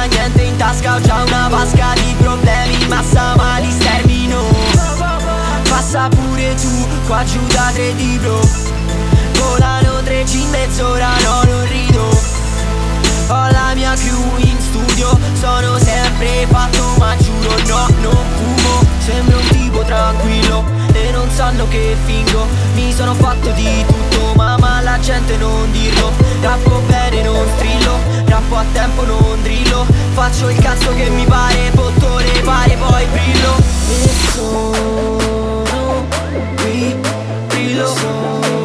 importa niente in tasca, ho già una vasca di problemi, massa ma li stermino. Passa pure tu, qua giù da 3 di blu. Volano 3G in mezz'ora, no non rido. Ho la mia crew in studio, sono sempre fatto ma giuro no, non fumo. Sembro un tipo tranquillo e non sanno che fingo. Mi sono fatto di tutto ma la gente non dirlo. Rappo bene non strillo, rappo a tempo non drillo. Faccio il cazzo che mi pare, bottone pare poi brillo. E sono qui, brillo.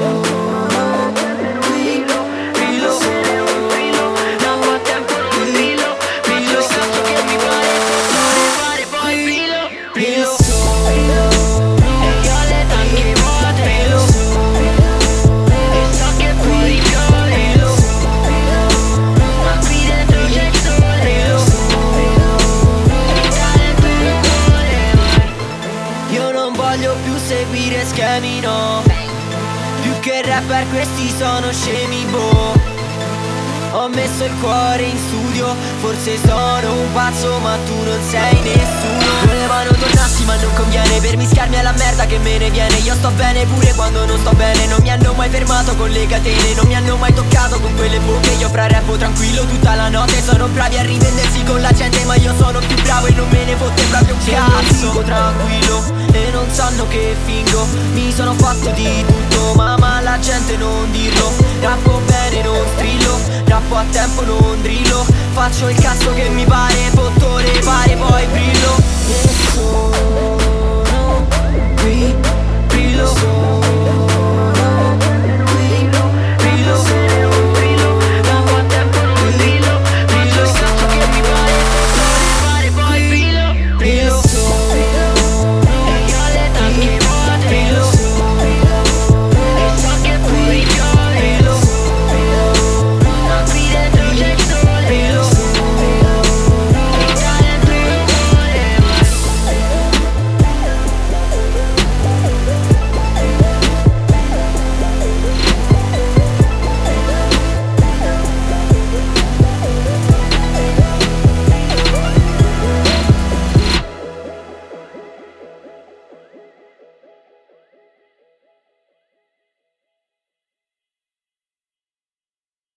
Seguire schemi no, più che rapper questi sono scemi boh. Ho messo il cuore in studio, forse sono un pazzo ma tu non sei nessuno. Volevano tornassi ma non conviene, per mischiarmi alla merda che me ne viene. Io sto bene pure quando non sto bene, non mi hanno mai fermato con le catene, non mi hanno mai toccato con quelle bocche. Io fra rappo tranquillo tutta la notte, sono bravi a rivendersi con la gente ma io sono più bravo e non me ne fotte proprio un cazzo. Sono tranquillo e non sanno che fingo, mi sono fatto di tutto ma la gente non dirlo. Rappo bene non strillo, rappo a tempo non drillo. Faccio il cazzo che mi pare, bottone pare poi brillo.